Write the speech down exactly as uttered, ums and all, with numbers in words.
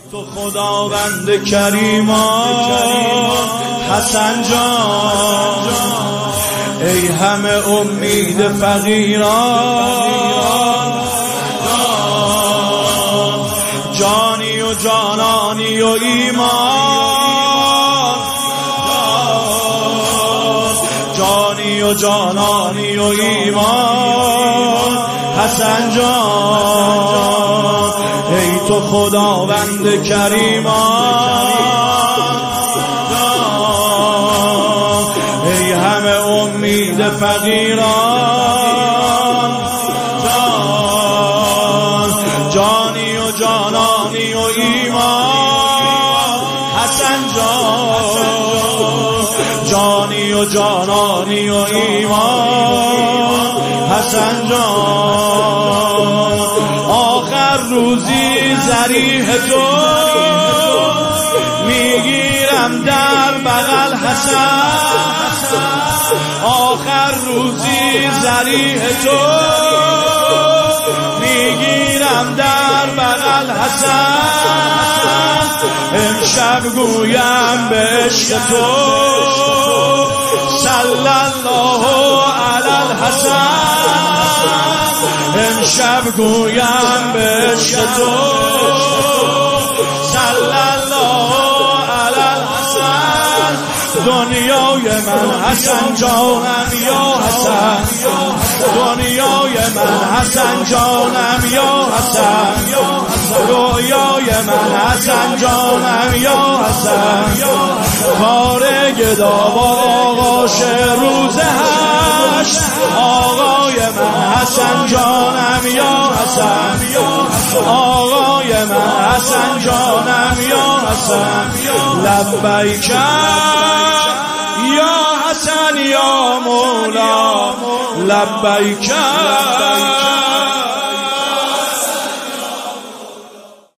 تو خداوند کریمان حسن جان، ای همه امید فقیران، جانی و جانانی و ایمان، جانی و جانانی و ایمان حسن جان، ای تو خداوند کریمان، ای همه امید فقیران، جان جانی و جانانی و ایمان حسن جان، جانی و جانانی و ایمان حسن جان، آخر روزی ذریح تو میگیرم در بغل حسن، آخر روزی ذریح تو میگیرم در بغل حسن، امشب گویم به عشق تو صلی الله علی الحسن، امشب گویم به عشق تو صلی الله علی الحسن، دنیای من حسن جانم یا حسن، دنیای من حسن جانم یا حسن، رویای من حسن جانم یا حسن، کار گدا با آغاش روز هشت، آقای من حسن جانم یا حسن، آقای من حسن جانم یا حسن، لبیک یا حسن یا مولا، لبیک